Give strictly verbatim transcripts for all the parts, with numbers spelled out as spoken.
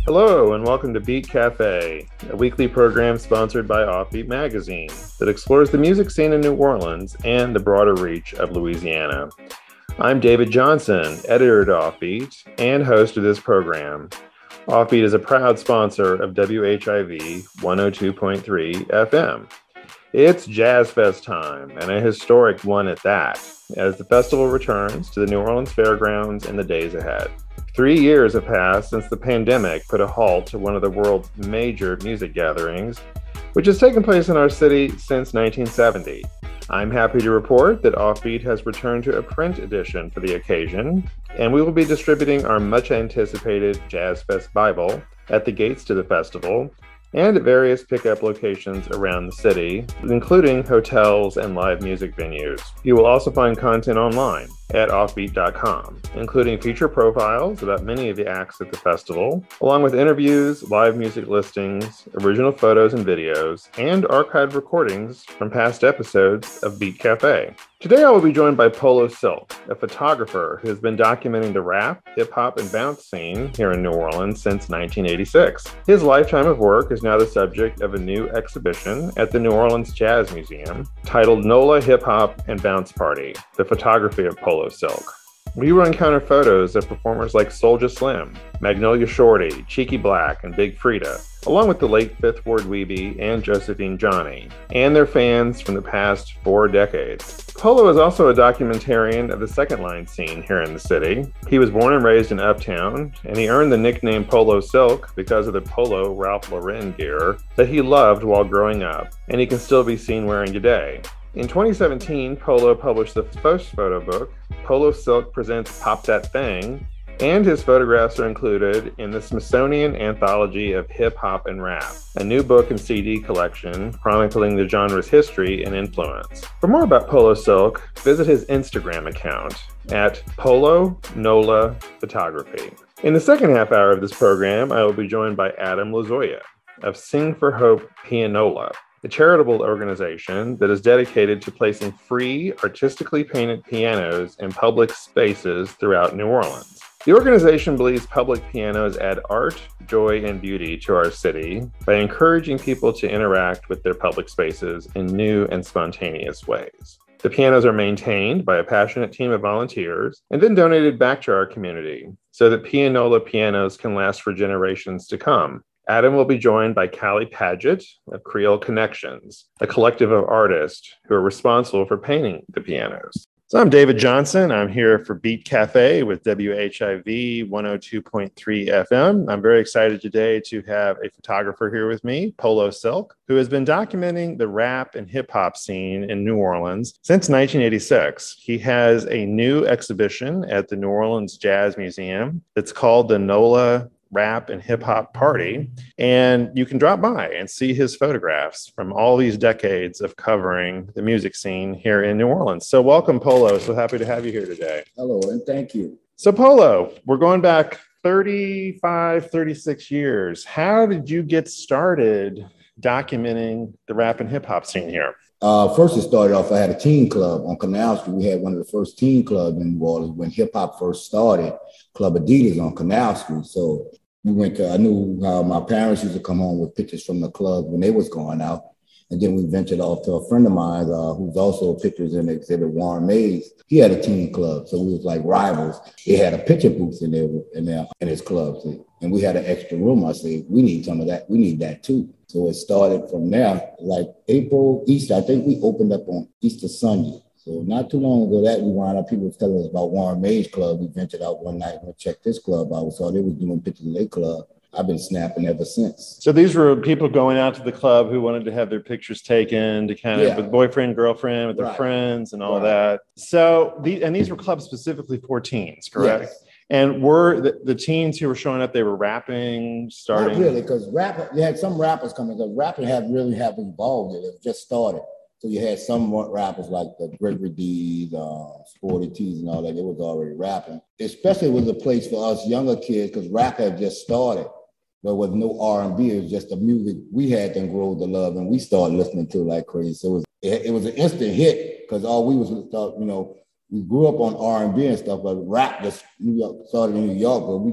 Hello, and welcome to Beat Cafe, a weekly program sponsored by Offbeat Magazine that explores the music scene in New Orleans and the broader reach of Louisiana. I'm David Johnson, editor at Offbeat and host of this program. Offbeat is a proud sponsor of W H I V one oh two point three F M. It's Jazz Fest time, and a historic one at that, as the festival returns to the New Orleans Fairgrounds in the days ahead. Three years have passed since the pandemic put a halt to one of the world's major music gatherings, which has taken place in our city since nineteen seventy. I'm happy to report that Offbeat has returned to a print edition for the occasion, and we will be distributing our much-anticipated Jazz Fest Bible at the gates to the festival and at various pickup locations around the city, including hotels and live music venues. You will also find content online at offbeat dot com, including feature profiles about many of the acts at the festival, along with interviews, live music listings, original photos and videos, and archived recordings from past episodes of Beat Cafe. Today I will be joined by Polo Silk, a photographer who has been documenting the rap, hip-hop, and bounce scene here in New Orleans since nineteen eighty-six. His lifetime of work is now the subject of a new exhibition at the New Orleans Jazz Museum titled NOLA Hip Hop and Bounce Party, the photography of Polo Silk. We will encounter photos of performers like Soulja Slim, Magnolia Shorty, Cheeky Black, and Big Frida, along with the late Fifth Ward Weebie and Josephine Johnny, and their fans from the past four decades. Polo is also a documentarian of the second line scene here in the city. He was born and raised in Uptown, and he earned the nickname Polo Silk because of the Polo Ralph Lauren gear that he loved while growing up, and he can still be seen wearing today. In twenty seventeen, Polo published the first photo book, Polo Silk Presents Pop That Thing, and his photographs are included in the Smithsonian Anthology of Hip Hop and Rap, a new book and C D collection chronicling the genre's history and influence. For more about Polo Silk, visit his Instagram account at Polo Nola Photography. In the second half hour of this program, I will be joined by Adam Lozoya of Sing for Hope Pianola, a charitable organization that is dedicated to placing free, artistically painted pianos in public spaces throughout New Orleans. The organization believes public pianos add art, joy, and beauty to our city by encouraging people to interact with their public spaces in new and spontaneous ways. The pianos are maintained by a passionate team of volunteers and then donated back to our community so that pianola pianos can last for generations to come. Adam will be joined by Callie Paget of Creole Connections, a collective of artists who are responsible for painting the pianos. So I'm David Johnson. I'm here for Beat Cafe with W H I V one oh two point three F M. I'm very excited today to have a photographer here with me, Polo Silk, who has been documenting the rap and hip hop scene in New Orleans since nineteen eighty-six. He has a new exhibition at the New Orleans Jazz Museum that's called the NOLA Rap and Hip Hop Party, and you can drop by and see his photographs from all these decades of covering the music scene here in New Orleans. So welcome, Polo. So happy to have you here today. Hello, and thank you. So Polo, we're going back thirty-five, thirty-six years. How did you get started documenting the rap and hip hop scene here? Uh, first, it started off, I had a teen club on Canal Street. We had one of the first teen clubs in New Orleans when hip hop first started, Club Adidas on Canal Street. So we went to, I knew how my parents used to come home with pictures from the club when they was going out. And then we ventured off to a friend of mine uh, who's also pictures in the exhibit, Warren Mays. He had a teen club, so we was like rivals. He had a picture booth in there in there in his club, see? And we had an extra room. I said, we need some of that. We need that too. So it started from there, like April, Easter. I think we opened up on Easter Sunday. So not too long ago that we wound up, people was telling us about Warren Mays Club. We ventured out one night and checked this club out. We saw they was doing pictures of their club. I've been snapping ever since. So these were people going out to the club who wanted to have their pictures taken to kind of yeah. with boyfriend, girlfriend, with their right. friends and all right. that. So the, and these were clubs specifically for teens, correct? Yes. And were the, the teens who were showing up, they were rapping, starting? Not really, because rap, you had some rappers coming, because rapping had really have evolved. It just started. So you had some rappers like the Gregory D's, uh, Sporty T's and all that. They was already rapping. Especially was a place for us younger kids, because rap had just started. There was no R and B. It was just the music we had then grow to love, and we started listening to like crazy. So it was, it, it was an instant hit, because all we was, you know, we grew up on R and B and stuff, but rap just New York, started in New York, but we just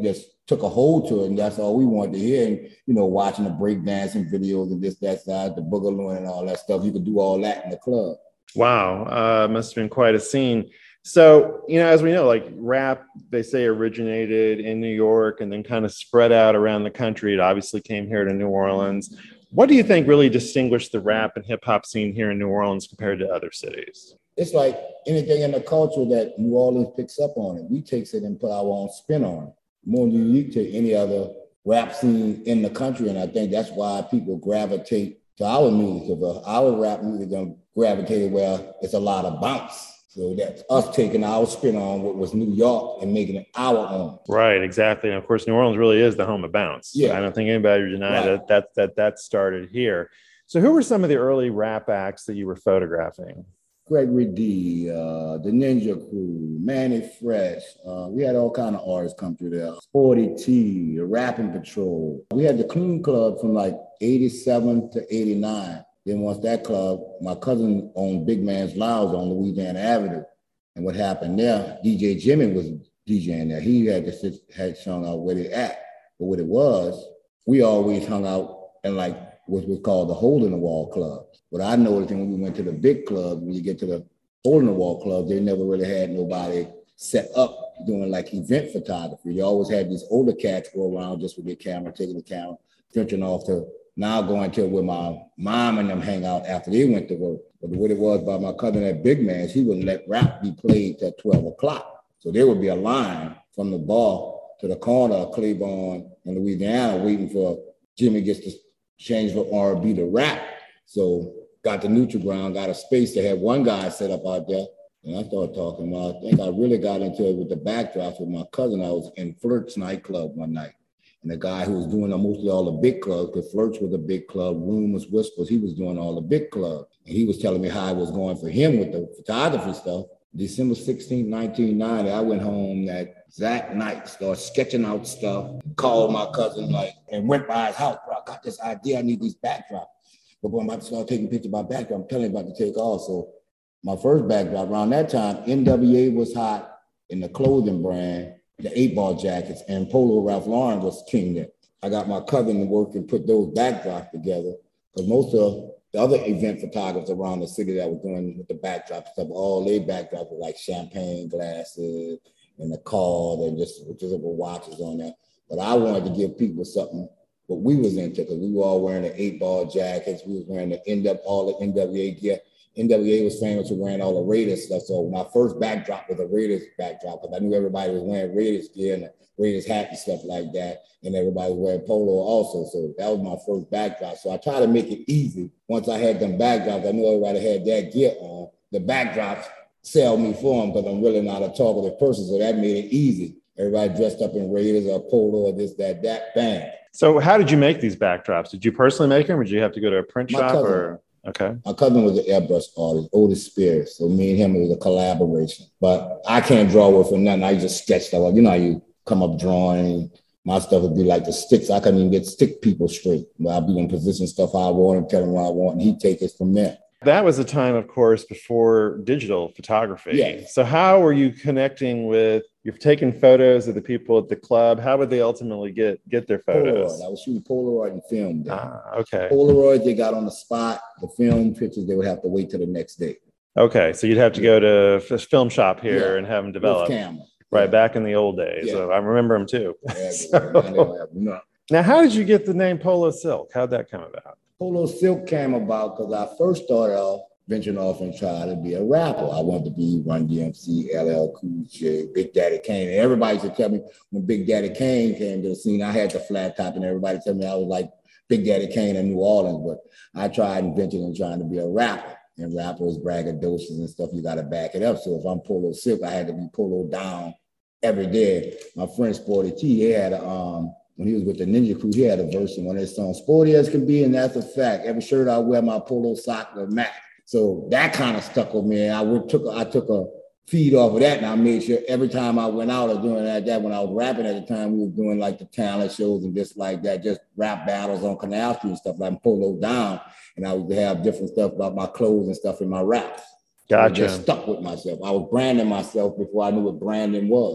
took a hold to it, and that's all we wanted to hear. And, you know, watching the breakdancing videos and this, that side, the boogaloo and all that stuff. You could do all that in the club. Wow. Uh, must have been quite a scene. So, you know, as we know, like rap, they say originated in New York and then kind of spread out around the country. It obviously came here to New Orleans. What do you think really distinguished the rap and hip hop scene here in New Orleans compared to other cities? It's like anything in the culture that New Orleans picks up on it. We takes it and put our own spin on it. More unique to any other rap scene in the country. And I think that's why people gravitate to our music. Because our rap music gravitated where it's a lot of bounce. So that's us taking our spin on what was New York and making it our own. Right, exactly. And of course, New Orleans really is the home of bounce. Yeah. I don't think anybody would deny right. that, that that that started here. So who were some of the early rap acts that you were photographing? Gregory D, uh, the Ninja Crew, Manny Fresh. Uh, we had all kind of artists come through there. Sporty T, the Rapping Patrol. We had the Clean Club from like eighty-seven to eighty-nine. Then once that club, my cousin owned Big Man's Lounge on Louisiana Avenue. And what happened there, D J Jimmy was DJing there. He had to sit, had shown out where they at. But what it was, we always hung out in like what was called the Hole in the Wall Club. What I noticed when we went to the big club, when you get to the Hole in the Wall Club, they never really had nobody set up doing like event photography. They always had these older cats go around just with their camera, taking the camera, venturing off to now going to where my mom and them hang out after they went to work. But what it was by my cousin at Big Man's, he wouldn't let rap be played till twelve o'clock. So there would be a line from the bar to the corner of Claiborne and Louisiana waiting for Jimmy gets to change from R and B to rap. So got the neutral ground, got a space to have one guy set up out there. And I started talking about, I think I really got into it with the backdrops with my cousin. I was in Flirt's nightclub one night. And the guy who was doing mostly all the big clubs, because Flirt's was a big club, Rumors, Whispers, he was doing all the big clubs. And he was telling me how it was going for him with the photography stuff. December sixteenth, nineteen ninety, I went home that exact night, started sketching out stuff, called my cousin, like, and went by his house. Bro, I got this idea, I need these backdrops. But when I'm about to start taking pictures of my backdrop, I'm telling you about to take off. So my first backdrop, around that time, N W A was hot in the clothing brand, the eight ball jackets, and Polo Ralph Lauren was king there. I got my cousin to work and put those backdrops together, because most of the other event photographers around the city that were doing with the backdrop stuff, all their backdrops were like champagne glasses and the card and just visible watches on there. But I wanted to give people something what we was into, because we were all wearing the eight ball jackets. We was wearing the N W A, all the N W A gear. N W A was famous for wearing all the Raiders stuff. So my first backdrop was a Raiders backdrop, because I knew everybody was wearing Raiders gear and the Raiders hat and stuff like that. And everybody was wearing polo also. So that was my first backdrop. So I tried to make it easy. Once I had them backdrops, I knew everybody had that gear on. The backdrops sell me for them, because I'm really not a talkative person. So that made it easy. Everybody dressed up in Raiders or polo or this, that, that, bang. So how did you make these backdrops? Did you personally make them, or did you have to go to a print My shop? cousin. Or okay. My cousin was an airbrush artist, Otis Spears. So me and him, it was a collaboration. But I can't draw with for nothing. I just sketched stuff. You know how you come up drawing. My stuff would be like the sticks. I couldn't even get stick people straight. But I'd be in position stuff I want and tell him what I want, and he'd take it from there. That was a time, of course, before digital photography. Yeah. So how were you connecting with, you've taken photos of the people at the club. How would they ultimately get, get their photos? Polaroid. I was shooting Polaroid and film. There. Ah, okay. Polaroid, they got on the spot. The film pictures, they would have to wait till the next day. Okay. So you'd have to go to a film shop here yeah. and have them develop. With camera. Right, yeah. Back in the old days. Yeah. So I remember them too. Yeah, so, no. Now, how did you get the name Polo Silk? How'd that come about? Polo Silk came about because I first started off venturing off and trying to be a rapper. I wanted to be Run D M C, L L Cool J, Big Daddy Kane. And everybody used to tell me when Big Daddy Kane came to the scene, I had the flat top, and everybody told me I was like Big Daddy Kane in New Orleans. But I tried and ventured and trying to be a rapper. And rappers, braggadocious and stuff, you got to back it up. So if I'm Polo Silk, I had to be Polo down every day. My friend Sporty T, he had a, um, when he was with the Ninja Crew, he had a verse in one of his songs, Sporty as can be, and that's a fact. Every shirt I wear, my polo sock with Mac. So that kind of stuck with me. I would, took a, I took a feed off of that, and I made sure every time I went out or doing that, that when I was rapping at the time, we were doing like the talent shows and just like that, just rap battles on Canal Street and stuff, like polo down. And I would have different stuff about my clothes and stuff in my raps. Gotcha. So I just stuck with myself. I was branding myself before I knew what branding was.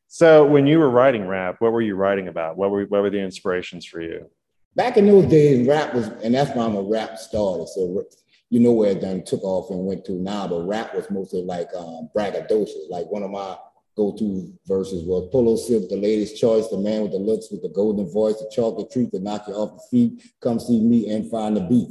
So when you were writing rap, what were you writing about? What were what were the inspirations for you? Back in those days, rap was, and that's why I'm a rap started. So you know where it done took off and went to now, but rap was mostly like um, braggadocious. Like one of my go-to verses was Polo Silk, the latest choice, the man with the looks with the golden voice, the chocolate treat to knock you off the feet. Come see me and find the beef.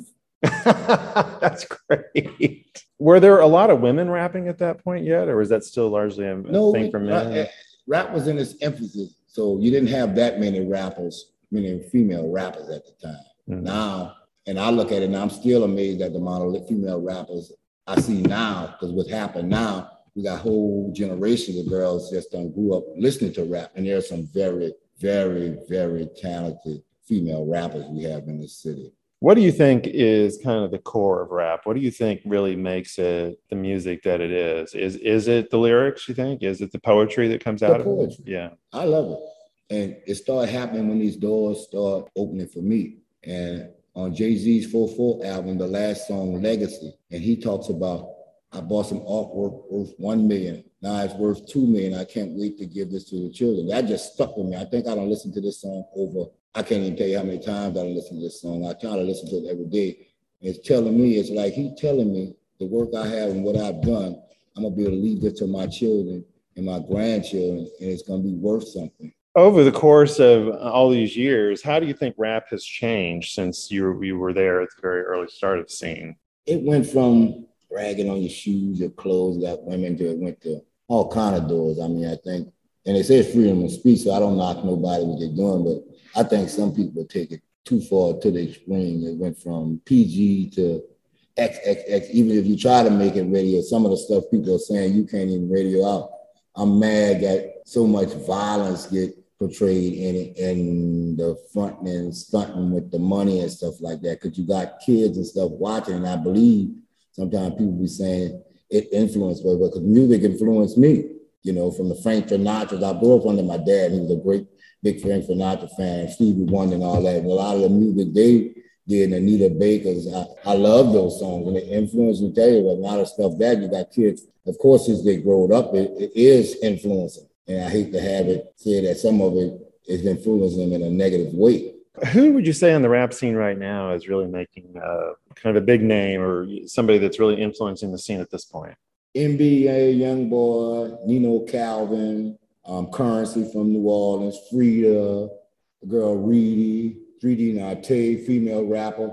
That's great. Were there a lot of women rapping at that point yet, or was that still largely a no, thing for men? Rap, rap was in its emphasis, so you didn't have that many rappers, many female rappers at the time. Mm-hmm. Now, and I look at it and I'm still amazed at the amount of female rappers I see now, because what's happened now, we got whole generations of girls just done grew up listening to rap, and there are some very, very, very talented female rappers we have in this city. What do you think is kind of the core of rap? What do you think really makes it the music that it is? Is is it the lyrics, you think? Is it the poetry that comes the out poetry. of it? Yeah. I love it. And it started happening when these doors start opening for me. And on Jay-Z's four four album, the last song, Legacy, and he talks about, I bought some artwork worth one million. Now it's worth two million. I can't wait to give this to the children. That just stuck with me. I think I don't listen to this song over, I can't even tell you how many times I don't listen to this song. I try to listen to it every day. It's telling me, it's like he telling me the work I have and what I've done, I'm gonna be able to leave this to my children and my grandchildren, and it's gonna be worth something. Over the course of all these years, how do you think rap has changed since you, you were there at the very early start of the scene? It went from bragging on your shoes, your clothes, got women to it went to all kind of doors. I mean, I think, and it says freedom of speech, so I don't knock nobody what they're doing, but I think some people take it too far to the extreme. It went from P G to X X X. Even if you try to make it radio, some of the stuff people are saying you can't even radio out. I'm mad that so much violence get portrayed in it, and the front and stunting with the money and stuff like that, because you got kids and stuff watching, and I believe sometimes people be saying it influenced me, because music influenced me, you know, from the Frank Sinatra. I grew up under my dad. He was a great, big Frank Sinatra fan, Stevie Wonder and all that. And a lot of the music they did, Anita Baker's, I, I love those songs, and it influenced me. Tell you, a lot of stuff that you got kids, of course, as they grow up, it, it is influencing. And I hate to have it say that some of it is influencing them in a negative way. Who would you say on the rap scene right now is really making uh, kind of a big name, or somebody that's really influencing the scene at this point? N B A, Youngboy, Nino Calvin, um, Currency from New Orleans, Frida, the girl Reedy, three D Nate, female rapper.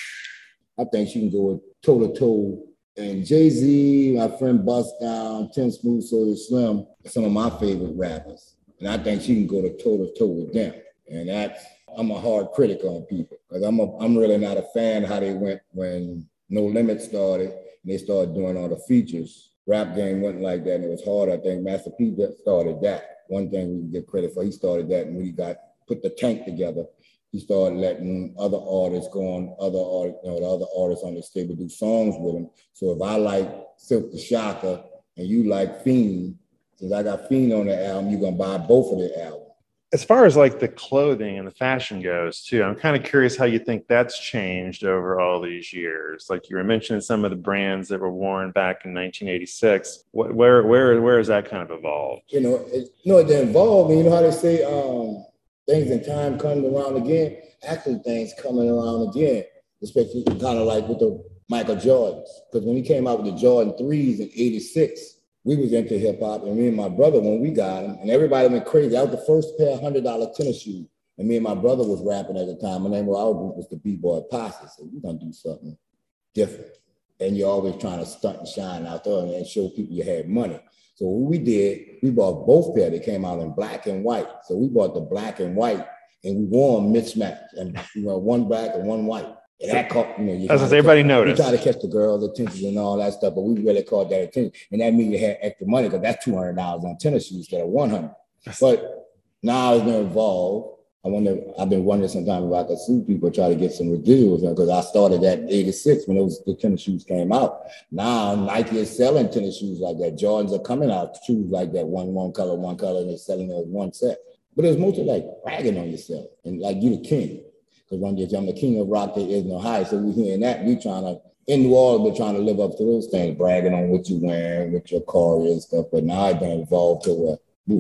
I think she can go toe to toe. And Jay-Z, my friend Bust Down, Tim Smooth, Soulja Slim, some of my favorite rappers. And I think she can go to toe to toe with them. And that's, I'm a hard critic on people, because I'm a, I'm really not a fan of how they went when No Limit started and they started doing all the features. Rap game wasn't like that, and it was hard. I think Master P started that. One thing we can get credit for, he started that, and when he got put the tank together, he started letting other artists go on, other artists, you know, the other artists on the table do songs with him. So if I like Silk the Shocker and you like Fiend, since I got Fiend on the album, you're gonna buy both of the albums. As far as like the clothing and the fashion goes too, I'm kind of curious how you think that's changed over all these years. Like you were mentioning some of the brands that were worn back in nineteen eighty-six. What, where, where, where has that kind of evolved? You know, it, you know, it evolved. You know how they say um, things in time come around again? Actually, things coming around again, especially kind of like with the Michael Jordans. Because when he came out with the Jordan threes in eighty-six, we was into hip hop, and me and my brother, when we got him, and everybody went crazy. That was the first pair of hundred dollar tennis shoes. And me and my brother was rapping at the time. My name of our group was the B-Boy Posse. So we're gonna do something different. And you're always trying to stunt and shine out there and show people you had money. So what we did, we bought both pair. They came out in black and white. So we bought the black and white, and we wore them mismatched, and you know, one black and one white. And that caught, you know, you as everybody catch, noticed. You try to catch the girls' attention and all that stuff, but we really caught that attention. And that means you had extra money, because that's two hundred dollars on tennis shoes instead of one hundred dollars. But now it's been evolved. I wonder, I've been wondering sometimes if I could sue people, try to get some residuals, because I started at eighty-six when those the tennis shoes came out. Now Nike is selling tennis shoes like that. Jordans are coming out, shoes like that, one, one color, one color, and they're selling it as one set. But it's mostly like bragging on yourself and like you the king. Because one day I'm the king of rock, there is no high. So we're hearing that. We trying to, in New Orleans, we're trying to live up to those things, bragging on what you wearing, what your car is, stuff. But now it's been evolved to what? Oof.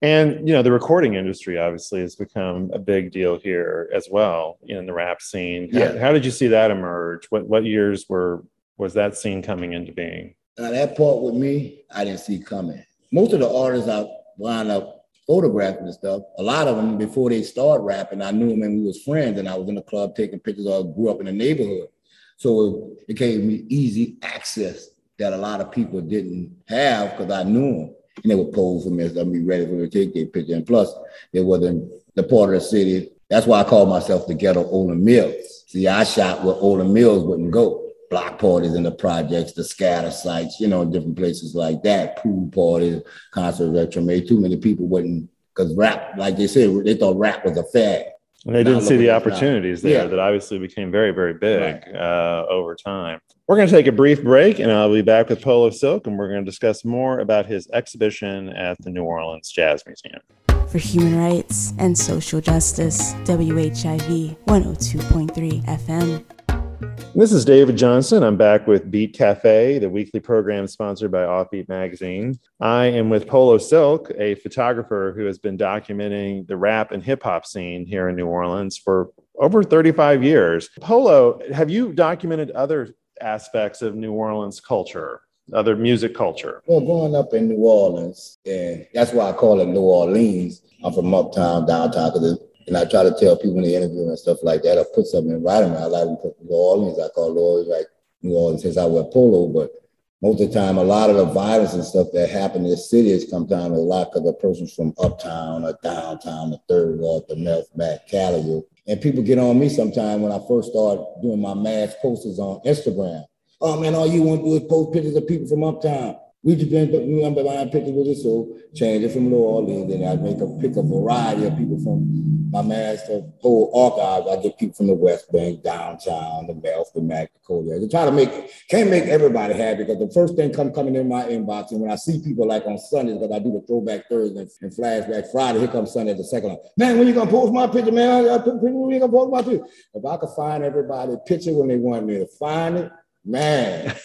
And, you know, the recording industry obviously has become a big deal here as well in the rap scene. How, Yeah. how did you see that emerge? What what years were was that scene coming into being? Now that part with me, I didn't see coming. Most of the artists I wound up photographing and stuff, a lot of them before they start rapping, I knew them and we was friends, and I was in the club taking pictures. I grew up in the neighborhood. So it gave me easy access that a lot of people didn't have because I knew them. And they would pose for me and be ready for me to take their picture. And plus, it wasn't the part of the city. That's why I call myself the ghetto Olin Mills. See, I shot where Olin Mills wouldn't go. Block parties in the projects, the scatter sites, you know, different places like that, pool parties, concerts at Treme. Too many people wouldn't, because rap, like they said, they thought rap was a fad. And they didn't see the opportunities there yeah. that obviously became very, very big right. uh, over time. We're going to take a brief break, and I'll be back with Polo Silk, and we're going to discuss more about his exhibition at the New Orleans Jazz Museum. For human rights and social justice, W H I V one oh two point three F M. This is David Johnson. I'm back with Beat Cafe, the weekly program sponsored by Offbeat Magazine. I am with Polo Silk, a photographer who has been documenting the rap and hip hop scene here in New Orleans for over thirty-five years. Polo, have you documented other aspects of New Orleans culture, other music culture? Well, growing up in New Orleans, and that's why I call it New Orleans. I'm from uptown, downtown, because and I try to tell people in the interview and stuff like that, I put something in writing. I like to put New Orleans. I call New Orleans like New Orleans since I wear polo. But most of the time, a lot of the violence and stuff that happen in the city is sometimes a lot because the person's from uptown or downtown, the third ward, the Melf, Mac, Callaway. And people get on me sometimes when I first started doing my mass posters on Instagram. Oh man, all you want to do is post pictures of people from uptown. We just been remember buying pictures with it, so change it from New Orleans, and I make a pick a variety of people from my master whole archive. I get people from the West Bank, downtown, the Melf, the Mac, the Kodiak. I try to make can't make everybody happy because the first thing come coming in my inbox, and when I see people like on Sundays, because I do the throwback Thursday and flashback Friday, here comes Sunday the second line. Man, when you gonna post my picture, man? I, I, when you gonna post my picture? If I could find everybody a picture when they want me to find it, man.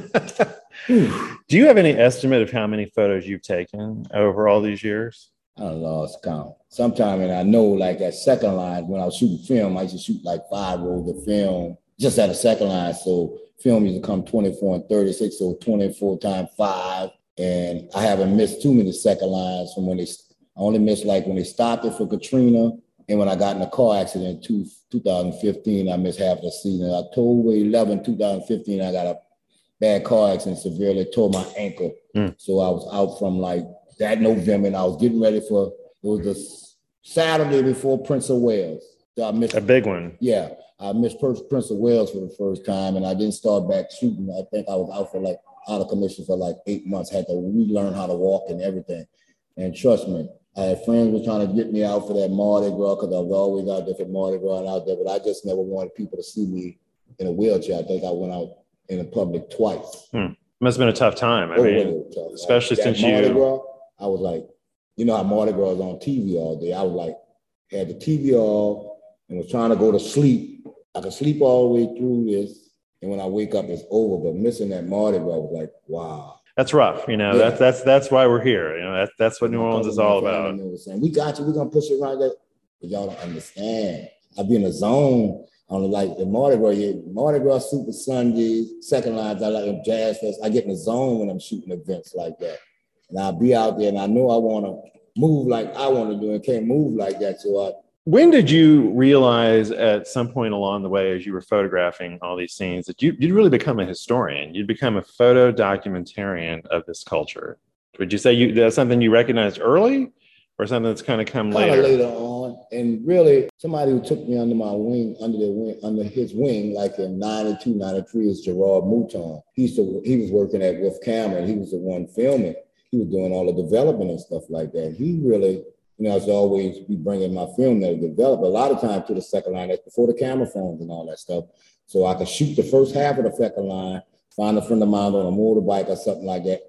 Do you have any estimate of how many photos you've taken over all these years? I lost count. Sometime, and I know like that second line, when I was shooting film, I used to shoot like five rolls of film just at a second line. So film used to come twenty-four and thirty-six, so twenty-four times five. And I haven't missed too many second lines from when they, I only missed like when they stopped it for Katrina. And when I got in a car accident in two thousand fifteen, I missed half the season. October eleventh, twenty fifteen, I got a bad car accident, severely tore my ankle. Mm. So I was out from like that November, and I was getting ready for, it was the Saturday before Prince of Wales. So I missed a big one. Yeah, I missed Prince of Wales for the first time, and I didn't start back shooting. I think I was out for like, out of commission for like eight months, had to relearn how to walk and everything. And trust me, I had friends were trying to get me out for that Mardi Gras because I was always out there for Mardi Gras and out there, but I just never wanted people to see me in a wheelchair. I think I went out in the public twice. Hmm. Must have been a tough time. I oh, mean, especially like, since Mardi you. Gras, I was like, you know how Mardi Gras is on T V all day. I was like, had the T V off and was trying to go to sleep. I could sleep all the way through this, and when I wake up, it's over. But missing that Mardi Gras was like, wow. That's rough, you know. Yeah. That's that's that's why we're here. You know, that's that's what New Orleans is all about. Saying, we got you. We're gonna push it right there, but y'all don't understand. I be in a zone on the like the Mardi Gras, yeah, Mardi Gras, Super Sundays, second lines. I like them Jazz Fest. I get in the zone when I'm shooting events like that, and I'll be out there, and I know I want to move like I want to do, and can't move like that. So I. When did you realize at some point along the way, as you were photographing all these scenes, that you, you'd really become a historian? You'd become a photo documentarian of this culture. Would you say you that's something you recognized early, or something that's kind of come kind later? Of later on, and really somebody who took me under my wing, under their wing, under his wing, like in ninety-two, ninety-three, is Gerard Mouton. He used to, he was working at Wolf Camera. He was the one filming. He was doing all the development and stuff like that. He really. You know, I was always be bringing my film that developed a lot of time to the second line. That's before the camera phones and all that stuff. So I could shoot the first half of the second line, find a friend of mine on a motorbike or something like that,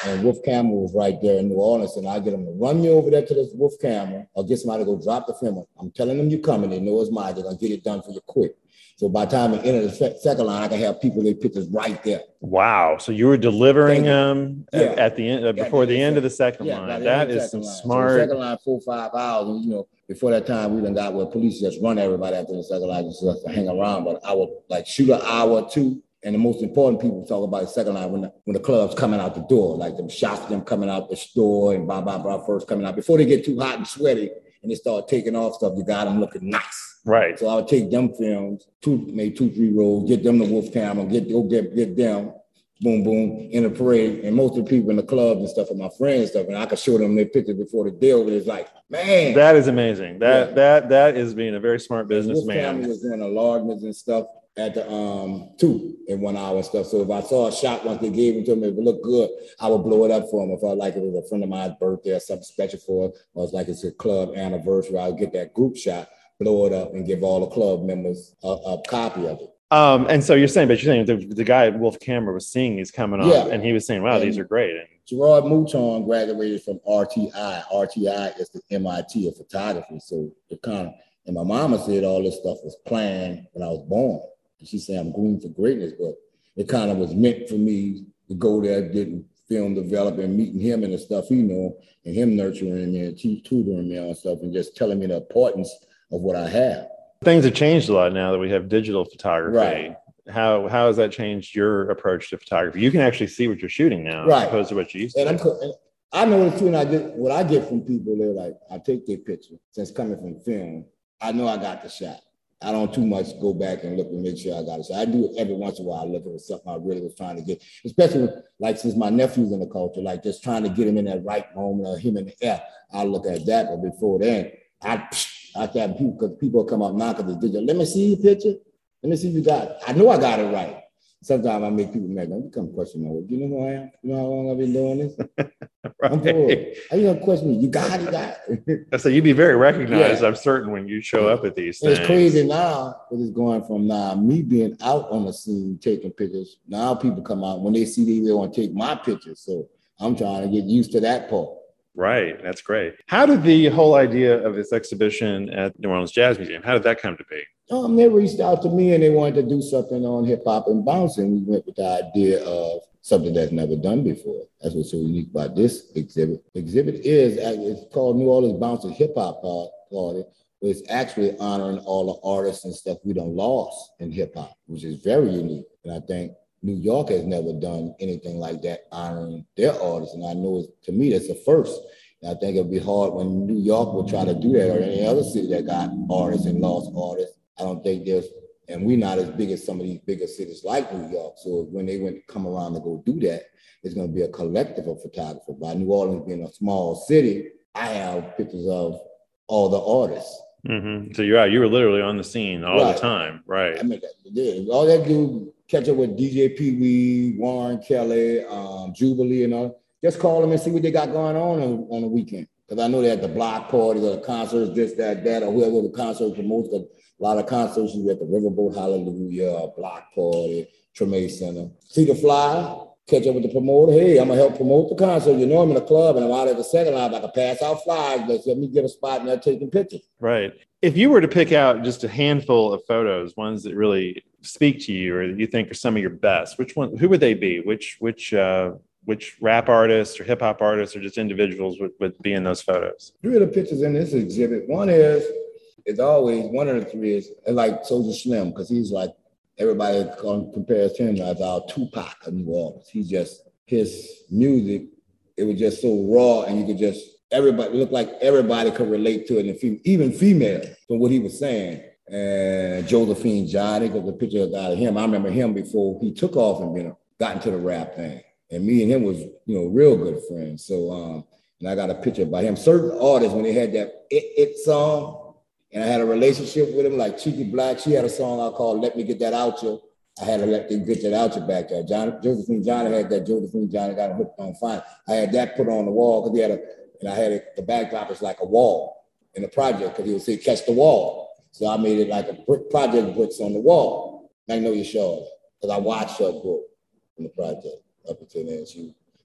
and Wolf Camera was right there in New Orleans, and I get them to run me over there to this Wolf Camera, or get somebody to go drop the film. I'm telling them you're coming, they know it's mine, they're gonna get it done for you quick. So by the time I enter the second line, I can have people their pictures right there. Wow! So you were delivering them yeah. at, at the end, uh, before yeah, the end of the second yeah, line. That is some line. smart. So the second line, four five hours, and you know, before that time, we done got where police just run everybody after the second line, just to hang around. But I would like shoot an hour or two. And the most important people talk about the second line when the, when the club's coming out the door, like them shots, them coming out the store and blah, blah, blah, first coming out. Before they get too hot and sweaty and they start taking off stuff, you got them looking nice. Right. So I would take them films, two, maybe two, three rolls, get them the Wolf Camera, get, go get, get them, boom, boom, in the parade. And most of the people in the clubs and stuff are my friends and stuff. And I could show them their pictures before the deal, but it's like, man. That is amazing. That, yeah. that, that is being a very smart businessman. Wolf Camera was in alarmers and stuff at the um two in one hour and stuff. So if I saw a shot once they gave it to me, if it looked good, I would blow it up for them. If I like it was a friend of mine's birthday or something special for it, or it's like it's a club anniversary, I would get that group shot, blow it up, and give all the club members a, a copy of it. Um, and so you're saying, but you're saying the, the guy at Wolf Camera was seeing these coming on, yeah. and he was saying, wow, and these are great. And Gerard Mouton graduated from R T I. R T I is the M I T of photography. So it kind of, and my mama said all this stuff was planned when I was born. She said I'm groomed for greatness, but it kind of was meant for me to go there, getting film developed and meeting him and the stuff he know, and him nurturing me and teach, tutoring me on stuff and just telling me the importance of what I have. Things have changed a lot now that we have digital photography. Right. How how has that changed your approach to photography? You can actually see what you're shooting now, right, as opposed to what you used and to. I'm, and I know it too, and I get what I get from people. They're like, I take their picture since coming from film. I know I got the shot. I don't too much go back and look and make sure I got it. So I do it every once in a while. I look at something I really was trying to get, especially like since my nephew's in the culture, like just trying to get him in that right moment or him in the air. I look at that, but before then, I I have people because people come up now because they did. Let me see your picture. Let me see if you got it. I know I got it right. Sometimes I make people mad. Don't come question my work. You know who I am? You know how long I've been doing this? Right. I'm poor. How you gonna question me? You got it, got it. So you'd be very recognized, yeah. I'm certain, when you show up at these things. It's crazy now because it's going from now me being out on the scene taking pictures. Now people come out when they see these, they want to take my pictures. So I'm trying to get used to that part. Right, that's great. How did the whole idea of this exhibition at New Orleans Jazz Museum, how did that come to be? Um, they reached out to me and they wanted to do something on hip hop and bouncing. We went with the idea of something that's never done before. That's what's so unique about this exhibit. Exhibit is, it's called New Orleans Bouncing Hip Hop Party. It's actually honoring all the artists and stuff we done lost in hip hop, which is very unique. And I think New York has never done anything like that, honoring their artists. And I know, it's, to me, that's the first. And I think it'll be hard when New York will try to do that, or any other city that got artists and lost artists. I don't think there's, and we're not as big as some of these bigger cities like New York. So when they went to come around to go do that, it's going to be a collective of photographers. By New Orleans being a small city, I have pictures of all the artists. Mm-hmm. So you're out, you were literally on the scene all right. the time, right? I mean, yeah, all that do, catch up with D J Pee Wee, Warren Kelly, um, Jubilee, and all. Just call them and see what they got going on on, on the weekend. Because I know they had the block parties or the concerts, this, that, that, or whoever the concert promotes. A lot of concerts you at the Riverboat Hallelujah, Block Party, Treme Center. See the flyer, catch up with the promoter. Hey, I'm gonna help promote the concert. You know, I'm in the club and I'm out at the second line. I can pass out flyers. Let's let me get a spot and they're taking pictures. Right. If you were to pick out just a handful of photos, ones that really speak to you or that you think are some of your best, which one? Who would they be? Which which uh, which rap artists or hip hop artists or just individuals would, would be in those photos? Three of the pictures in this exhibit. One is, is always one of the three is like Soulja Slim because he's like everybody compares him as our Tupac of New Orleans. He just his music, it was just so raw and you could just everybody looked like everybody could relate to it, and even female from what he was saying. And Josephine Johnny, because the picture I got of him, I remember him before he took off and you know got into the rap thing. And me and him was, you know, real good friends. So, um, and I got a picture by him. Certain artists, when they had that It It song, and I had a relationship with him, like Cheeky Black, she had a song I called Let Me Get That Out You. I had to let them get that out you back there. John, Josephine Johnny had that, Josephine Johnny got hooked on fine. I had that put on the wall because he had a, and I had it, the backdrop was like a wall in the project because he would say, catch the wall. So I made it like a brick project bricks on the wall. Magnolia Shores, because I watched her grow in the project up until then. She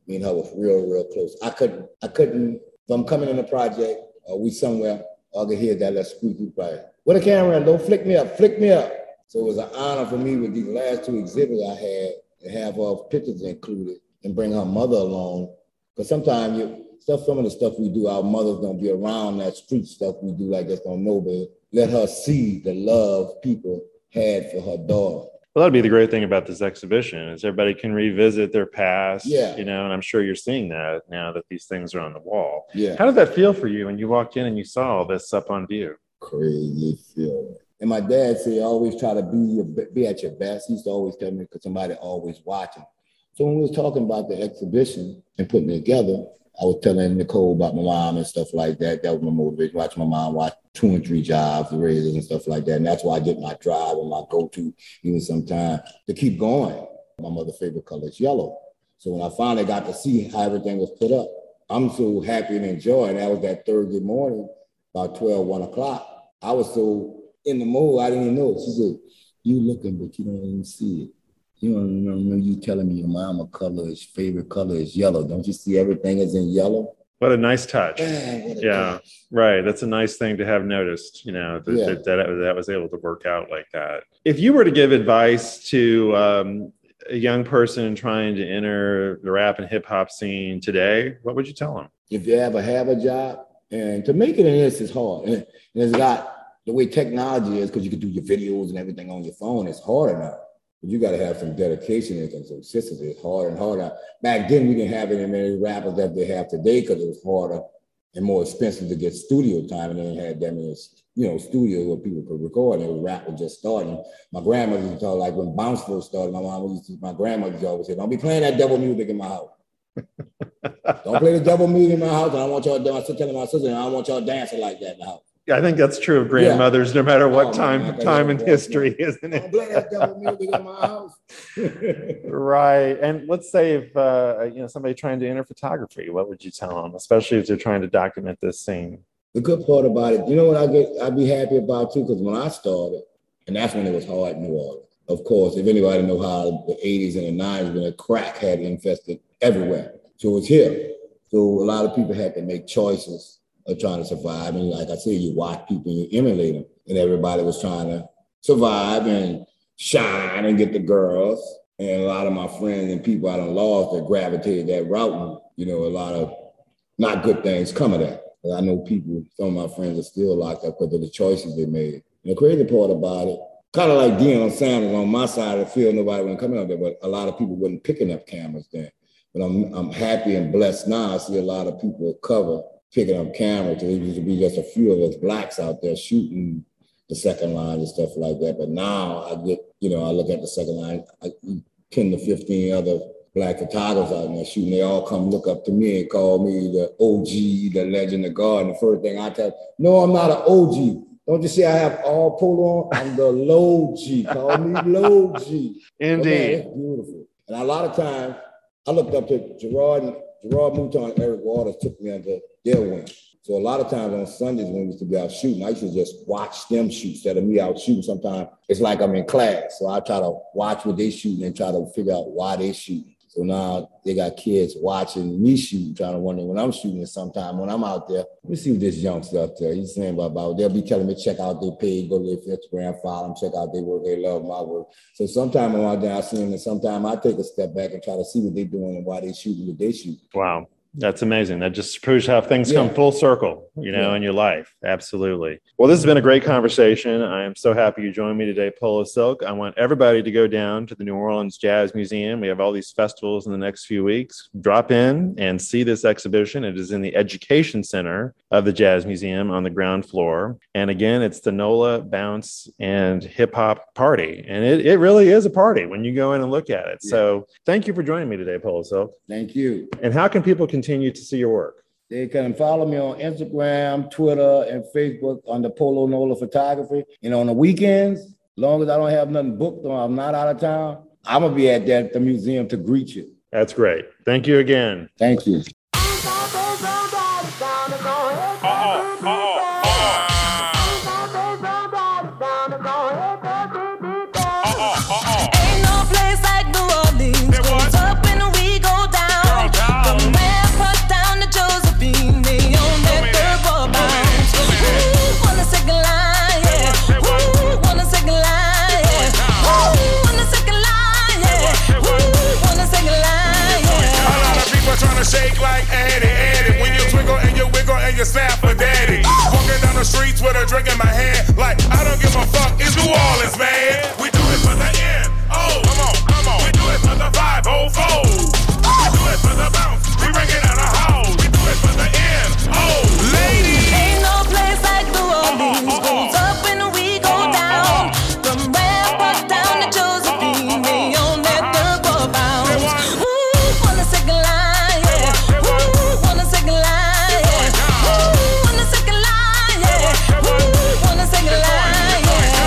Me and her was real, real close. I couldn't, I couldn't, if I'm coming in a project or we somewhere, I could hear that little squeaky right. Where the camera? Don't flick me up, flick me up. So it was an honor for me with these last two exhibits I had to have her pictures included and bring her mother along. Because sometimes you, stuff, some of the stuff we do, our mothers don't be around that street stuff we do like this, don't know, but let her see the love people had for her daughter. Well, that'd be the great thing about this exhibition is everybody can revisit their past, yeah. you know, and I'm sure you're seeing that now that these things are on the wall. Yeah. How did that feel for you when you walked in and you saw all this up on view? Crazy feeling. And my dad said, always try to be your, be at your best. He used to always tell me because somebody always watching. So when we was talking about the exhibition and putting it together, I was telling Nicole about my mom and stuff like that. That was my motivation. Watch my mom watch two and three jobs, the raises and stuff like that. And that's why I get my drive and my go-to even sometimes to keep going. My mother's favorite color is yellow. So when I finally got to see how everything was put up, I'm so happy and enjoying. That was that Thursday morning, about twelve, one o'clock. I was so in the mood, I didn't even know it. She said, you looking, but you don't even see it. You don't remember you telling me your mama color, his favorite color is yellow. Don't you see everything is in yellow? What a nice touch. Man, yeah, touch. Right. That's a nice thing to have noticed, you know, that, yeah. that, that, that was able to work out like that. If you were to give advice to um, a young person trying to enter the rap and hip hop scene today, what would you tell them? If you ever have a job, and to make it in this is hard. And it's got the way technology is, because you can do your videos and everything on your phone, it's hard enough. But you got to have some dedication and some consistency. It's harder and harder. Back then, we didn't have any many rappers that they have today because it was harder and more expensive to get studio time. And they didn't have that many, you know, studios where people could record. And rap was just starting. My grandmother used to talk, like when Bounce first started, my mom used to, my grandmother used to always say, don't be playing that devil music in my house. Don't play the devil music in my house. And I want y'all, I still telling my sister, I don't want y'all dancing like that in the house. Yeah, I think that's true of grandmothers, yeah. no matter what oh, time man, time in history, man. Isn't it? Don't play that devil music in my house. Right. And let's say if uh, you know somebody trying to enter photography, what would you tell them, especially if they're trying to document this scene? The good part about it, you know what I get, I'd be happy about too, because when I started, and that's when it was hard in New Orleans. Of course, if anybody know how the eighties and the nineties, when the crack had infested everywhere. So it's here. So a lot of people had to make choices of trying to survive. And like I said, you watch people and you emulate them. And everybody was trying to survive and shine and get the girls. And a lot of my friends and people I done lost that gravitated that route. And, you know, a lot of not good things come of that. And I know people, some of my friends are still locked up because of the choices they made. And the crazy part about it, kind of like Deion Sanders on my side of the field, nobody wasn't coming out there, but a lot of people wasn't picking up cameras then. But I'm, I'm happy and blessed now. I see a lot of people cover picking up cameras. There used to be just a few of us blacks out there shooting the second line and stuff like that. But now I get, you know, I look at the second line, I, ten to fifteen other black photographers out there shooting. They all come look up to me and call me the O G, the legend of God. And the first thing I tell them, no, I'm not an O G. Don't you see I have all polo on? I'm the low G. Call me low G. Indeed. Man, it's beautiful. And a lot of times I looked up to Gerard and Gerard Mouton and Eric Waters took me under their wing. So a lot of times on Sundays when we used to be out shooting, I used to just watch them shoot instead of me out shooting. Sometimes it's like I'm in class. So I try to watch what they shooting and try to figure out why they shooting. So now they got kids watching me shoot, trying to wonder when I'm shooting it sometime when I'm out there. Let me see what this youngster up there, he's saying about, about, they'll be telling me, check out their page, go to their Instagram, follow them, check out their work, they love my work. So sometime I'm out there, I see them, and sometime I take a step back and try to see what they're doing and why they shooting what they shoot. Wow. That's amazing. That just proves how things yeah. come full circle, you know, yeah. in your life. Absolutely. Well, this has been a great conversation. I am so happy you joined me today, Polo Silk. I want everybody to go down to the New Orleans Jazz Museum. We have all these festivals in the next few weeks. Drop in and see this exhibition. It is in the Education Center of the Jazz Museum on the ground floor. And again, it's the NOLA Bounce and Hip Hop Party. And it, it really is a party when you go in and look at it. Yeah. So thank you for joining me today, Polo Silk. Thank you. And how can people continue continue to see your work? They can follow me on Instagram, Twitter, and Facebook under Polo Nola Photography. And on the weekends, as long as I don't have nothing booked or I'm not out of town, I'm going to be at that, the museum to greet you. That's great. Thank you again. Thank you. Ain't no place like New Orleans. Goes up and we go down. nigga snap for daddy. Walking down the streets with a drink in my hand, like I don't give a fuck. It's New Orleans, man. We do it for the N. Oh, come on, come on. We do it for the five oh four. We do it for the bounce. We bring it out of house. We do it for the N. Oh, ladies. Ain't no place like New Orleans. Uh-huh, uh-huh. Goes up when we go down. From Rampart down to Josephine, they on that third floor bounce. Ooh, on the second line, yeah. Ooh, on the second line, yeah. Ooh, on the second line, yeah. Ooh, on the second line,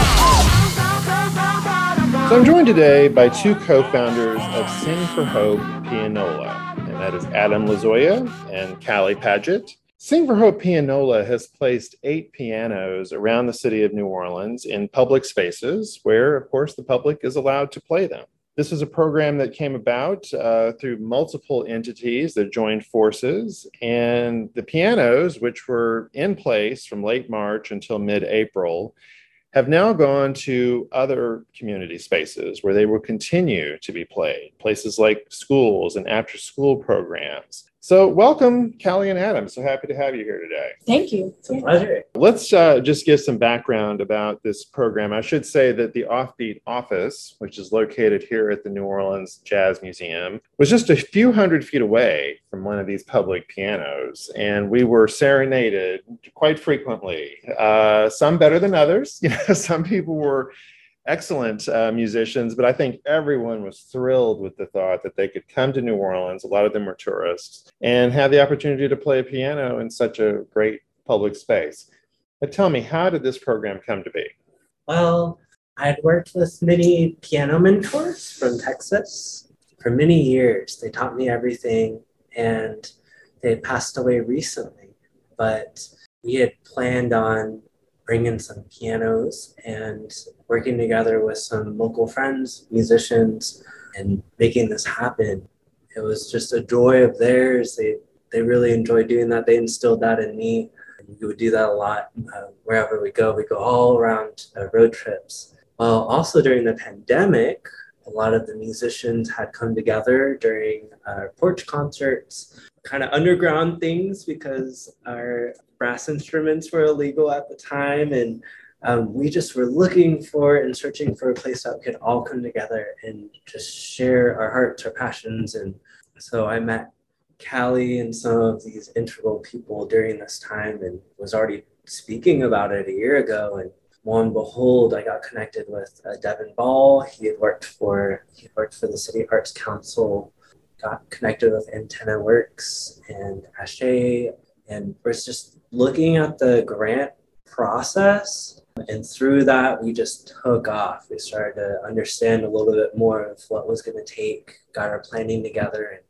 yeah. So I'm joined today by two co-founders of Sing for Hope Pianola, and that is Adam Lazoya and Callie Paget. Sing for Hope Pianola has placed eight pianos around the city of New Orleans in public spaces where, of course, the public is allowed to play them. This is a program that came about uh, through multiple entities that joined forces, and the pianos, which were in place from late March until mid-April, have now gone to other community spaces where they will continue to be played, places like schools and after-school programs. So welcome, Callie and Adam. So happy to have you here today. Thank you. It's a pleasure. Let's uh, just give some background about this program. I should say that the Offbeat office, which is located here at the New Orleans Jazz Museum, was just a few hundred feet away from one of these public pianos. And we were serenaded quite frequently, uh, some better than others. You know, some people were excellent uh, musicians, but I think everyone was thrilled with the thought that they could come to New Orleans, a lot of them were tourists, and have the opportunity to play a piano in such a great public space. But tell me, how did this program come to be? Well, I'd worked with many piano mentors from Texas for many years. They taught me everything, and they passed away recently, but we had planned on bringing some pianos and working together with some local friends, musicians, and making this happen. It was just a joy of theirs. They they really enjoyed doing that. They instilled that in me. We would do that a lot uh, wherever we go. We go all around uh, road trips. Well, also during the pandemic, a lot of the musicians had come together during uh, porch concerts, kind of underground things because our brass instruments were illegal at the time, and um, we just were looking for and searching for a place that we could all come together and just share our hearts, our passions. And so I met Callie and some of these integral people during this time and was already speaking about it a year ago. And lo and behold, I got connected with uh, Devin Ball. He had worked for he had worked for the City Arts Council, got connected with Antenna Works and Ashe, and was just looking at the grant process. And through that, we just took off. We started to understand a little bit more of what was going to take, got our planning together, and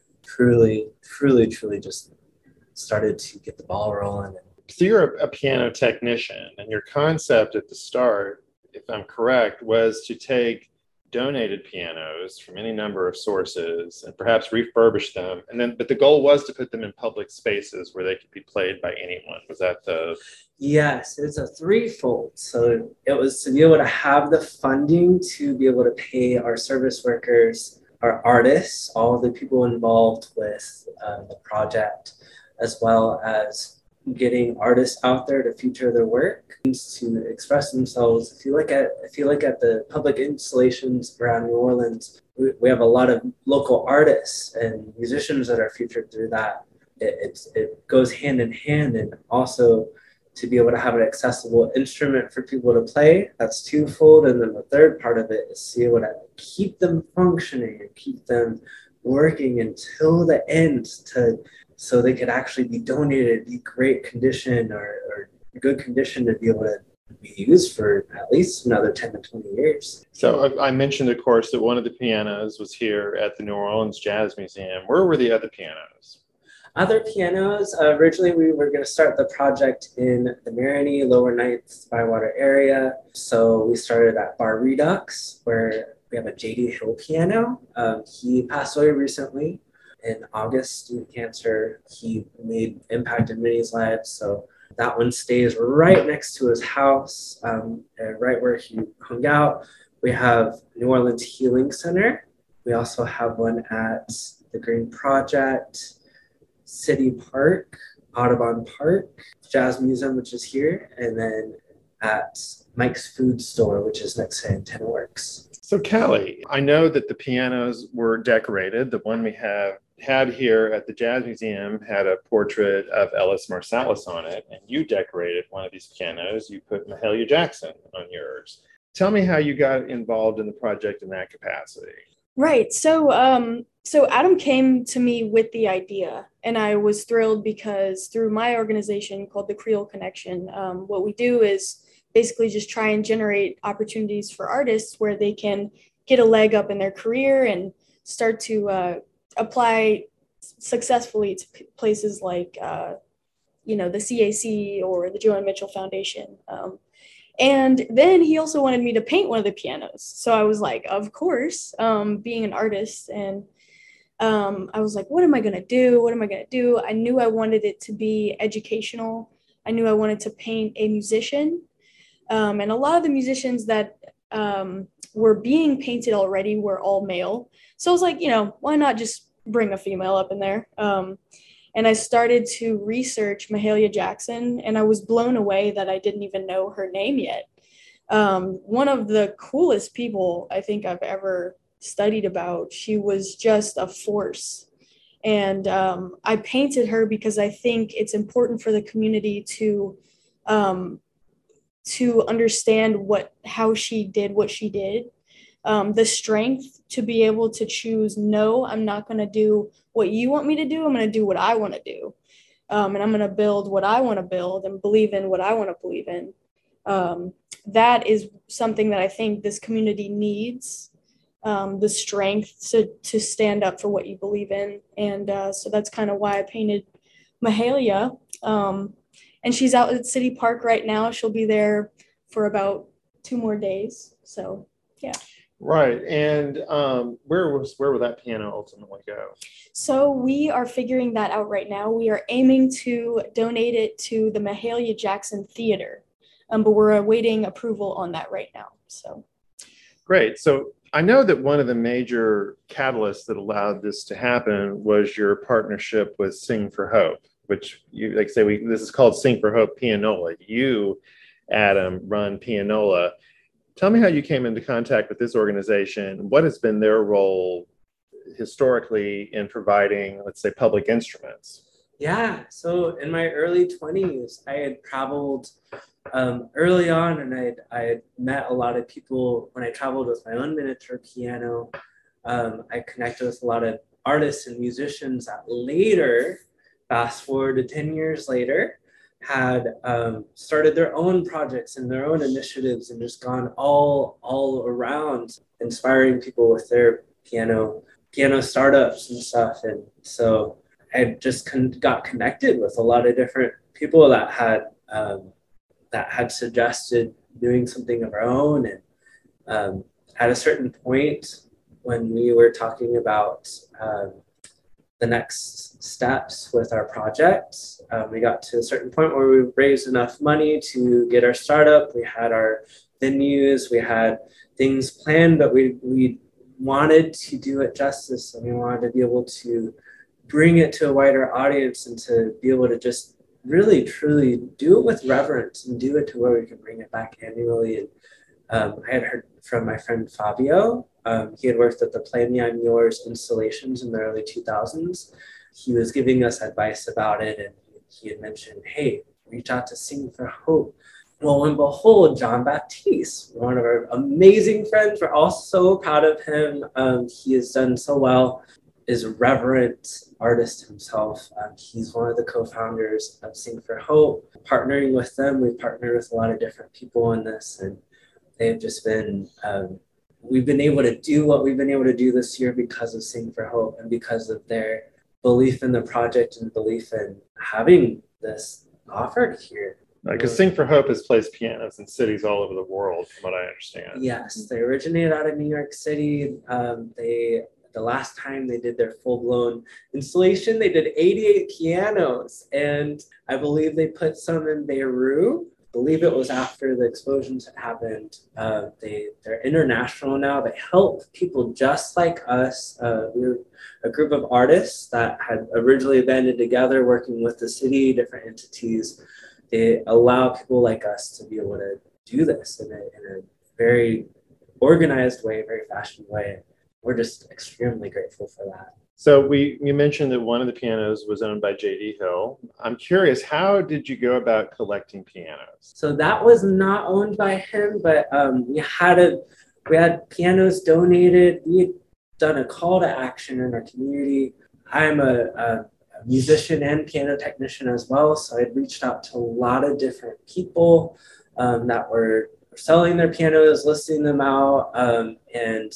truly, truly, truly just started to get the ball rolling. So you're a, a piano technician, and your concept at the start, if I'm correct, was to take donated pianos from any number of sources and perhaps refurbish them. And then, but the goal was to put them in public spaces where they could be played by anyone. Was that the... Yes, it's a threefold. So it was to be able to have the funding to be able to pay our service workers, our artists, all the people involved with uh, the project, as well as getting artists out there to feature their work, to express themselves. If you look at if you look at the public installations around New Orleans, we, we have a lot of local artists and musicians that are featured through that. It, it's, it goes hand in hand, and also to be able to have an accessible instrument for people to play, that's twofold. And then the third part of it is to be able to keep them functioning and keep them working until the end, to so they could actually be donated, be great condition or, or good condition to be able to be used for at least another ten to twenty years. So I mentioned, of course, that one of the pianos was here at the New Orleans Jazz Museum. Where were the other pianos? Other pianos, uh, originally we were going to start the project in the Marigny, Lower Ninth, Bywater area. So we started at Bar Redux, where we have a J D Hill piano. Um, he passed away recently in August due to cancer. He made impact in many lives. So that one stays right next to his house, um, right where he hung out. We have New Orleans Healing Center. We also have one at the Green Project, City Park, Audubon Park Jazz Museum, which is here, and then at Mike's Food Store, which is next to Antenna Works. So Callie, I know that the pianos were decorated. The one we have had here at the Jazz Museum had a portrait of Ellis Marsalis on it, and you decorated one of these pianos. You put Mahalia Jackson on yours. Tell me how you got involved in the project in that capacity. Right. So, um, so Adam came to me with the idea, and I was thrilled because through my organization called the Creole Connection, um, what we do is basically just try and generate opportunities for artists where they can get a leg up in their career and start to uh, apply successfully to p- places like, uh, you know, the C A C or the Joanne Mitchell Foundation. Um, And then he also wanted me to paint one of the pianos. So I was like, of course, um, being an artist. And um, I was like, what am I going to do? What am I going to do? I knew I wanted it to be educational. I knew I wanted to paint a musician. Um, and a lot of the musicians that um, were being painted already were all male. So I was like, you know, why not just bring a female up in there? Um, And I started to research Mahalia Jackson, and I was blown away that I didn't even know her name yet. Um, one of the coolest people I think I've ever studied about. She was just a force. And um, I painted her because I think it's important for the community to um, to understand what how she did what she did. Um, the strength to be able to choose, no, I'm not going to do what you want me to do. I'm going to do what I want to do. Um, and I'm going to build what I want to build and believe in what I want to believe in. Um, that is something that I think this community needs, um, the strength to, to stand up for what you believe in. And uh, so that's kind of why I painted Mahalia. Um, and she's out at City Park right now. She'll be there for about two more days. So, yeah. Right. And um, where was where will that piano ultimately go? So we are figuring that out right now. We are aiming to donate it to the Mahalia Jackson Theater, um, but we're awaiting approval on that right now. So great. So I know that one of the major catalysts that allowed this to happen was your partnership with Sing for Hope, which you like say we this is called Sing for Hope Pianola. You, Adam, run Pianola. Tell me how you came into contact with this organization. What has been their role historically in providing, let's say, public instruments? Yeah, so in my early twenties, I had traveled um, early on, and I had, I had met a lot of people when I traveled with my own miniature piano. Um, I connected with a lot of artists and musicians that later, fast forward to ten years later, had um, started their own projects and their own initiatives and just gone all all around inspiring people with their piano piano startups and stuff. And so I just con- got connected with a lot of different people that had um, that had suggested doing something of our own. And um, at a certain point when we were talking about um, the next steps with our project, um, we got to a certain point where we raised enough money to get our startup. We had our venues, we had things planned, but we we wanted to do it justice, and we wanted to be able to bring it to a wider audience and to be able to just really truly do it with reverence and do it to where we can bring it back annually. And um, I had heard from my friend Fabio. Um, he had worked at the Play Me I'm Yours installations in the early two thousands. He was giving us advice about it, and he had mentioned, hey, reach out to Sing for Hope. Well, and behold, John Baptiste, one of our amazing friends. We're all so proud of him. Um, he has done so well, is a reverent artist himself. Um, he's one of the co-founders of Sing for Hope. Partnering with them, we've partnered with a lot of different people in this, and they've just been, um, we've been able to do what we've been able to do this year because of Sing for Hope and because of their belief in the project and belief in having this offered here. Because Sing for Hope has placed pianos in cities all over the world, from what I understand. Yes, they originated out of New York City. Um, they the last time they did their full-blown installation, they did eighty-eight pianos, and I believe they put some in Beirut. believe it was after the explosions had happened. Uh, they, they're international now. They help people just like us. Uh, we're a group of artists that had originally banded together working with the city, different entities. They allow people like us to be able to do this in a, in a very organized way, very fashioned way. We're just extremely grateful for that. So we you mentioned that one of the pianos was owned by J D Hill. I'm curious, how did you go about collecting pianos? So that was not owned by him, but um, we had a we had pianos donated. We had done a call to action in our community. I'm a, a, a musician and piano technician as well, so I'd reached out to a lot of different people um, that were selling their pianos, listing them out, um, and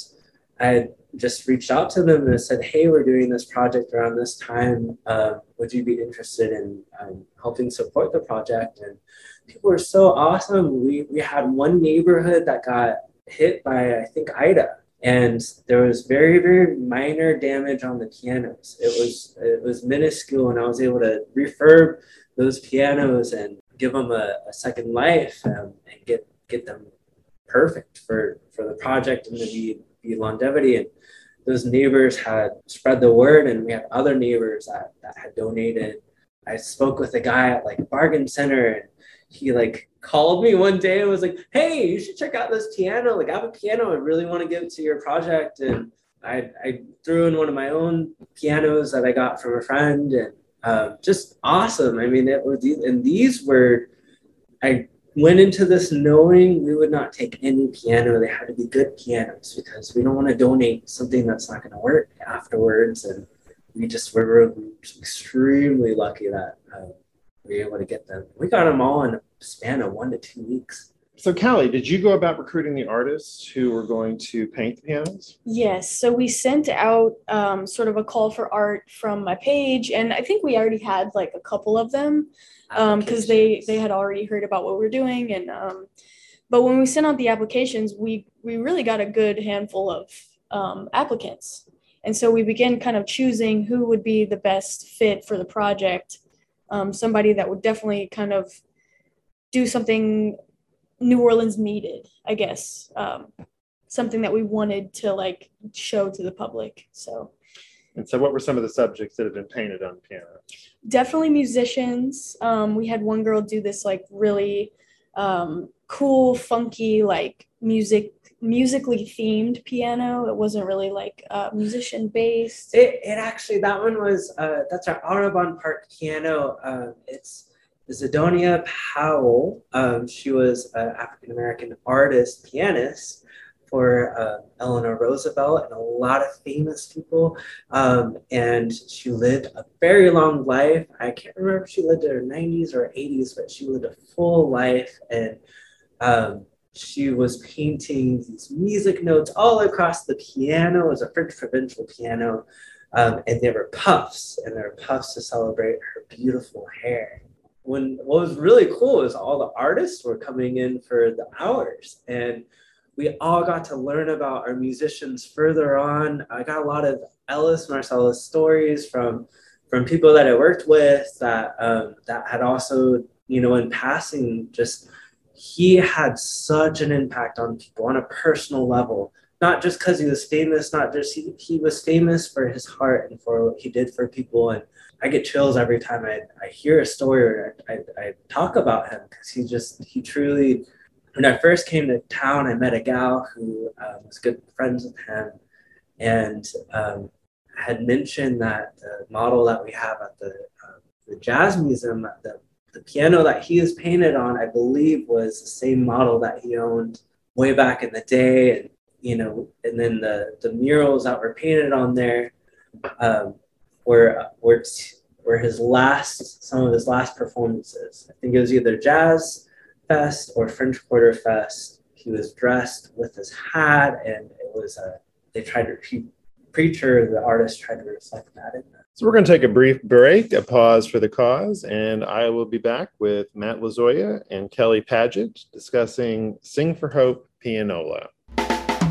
I just reached out to them and said, hey, we're doing this project around this time. Uh, would you be interested in um, helping support the project? And people were so awesome. We, we had one neighborhood that got hit by, I think, Ida. And there was very, very minor damage on the pianos. It was, it was minuscule, and I was able to refurb those pianos and give them a, a second life um, and get, get them perfect for, for the project and to be, be longevity. And those neighbors had spread the word, and we had other neighbors that, that had donated. I spoke with a guy at like Bargain Center, and he like called me one day and was like, hey, you should check out this piano. Like, I have a piano. I really want to give it to your project. And I, I threw in one of my own pianos that I got from a friend, and uh, just awesome. I mean, it was, and these were, I went into this knowing we would not take any piano. They had to be good pianos because we don't want to donate something that's not going to work afterwards. And we just were extremely lucky that uh, we were able to get them. We got them all in a span of one to two weeks. So Callie, did you go about recruiting the artists who were going to paint the pianos? Yes. So we sent out um, sort of a call for art from my page, and I think we already had like a couple of them. Because um, they, they had already heard about what we we're doing. And um, but when we sent out the applications, we, we really got a good handful of um, applicants. And so we began kind of choosing who would be the best fit for the project, um, somebody that would definitely kind of do something New Orleans needed, I guess, um, something that we wanted to like show to the public. So. And so what were some of the subjects that had been painted on the piano? Definitely musicians. Um, we had one girl do this like really um, cool, funky, like music, musically themed piano. It wasn't really like uh, musician based. It, it actually, that one was, uh, that's our Audubon Park piano. Uh, it's Zidonia Powell. Um, she was an African-American artist, pianist, for uh, Eleanor Roosevelt and a lot of famous people. Um, and she lived a very long life. I can't remember if she lived in her nineties or eighties, but she lived a full life. And um, she was painting these music notes all across the piano. It was a French provincial piano. Um, and they were puffs, and they were puffs to celebrate her beautiful hair. When what was really cool is all the artists were coming in for the hours, and we all got to learn about our musicians further on. I got a lot of Ellis Marsalis stories from from people that I worked with that um, that had also, you know, in passing, just he had such an impact on people on a personal level. Not just because he was famous, not just he, he was famous for his heart and for what he did for people. And I get chills every time I, I hear a story or I, I, I talk about him, because he just, he truly, when I first came to town, I met a gal who um, was good friends with him, and um, had mentioned that the model that we have at the, uh, the Jazz Museum, the, the piano that he is painted on, I believe was the same model that he owned way back in the day. And, you know, and then the, the murals that were painted on there um, were, were, were his last, some of his last performances. I think it was either Jazz Fest or French Quarter Fest. He was dressed with his hat, and it was a, they tried to, pre- preacher, the artist tried to reflect that in there. So we're going to take a brief break, a pause for the cause, and I will be back with Matt Lazoya and Kelly Paget discussing Sing for Hope Pianola.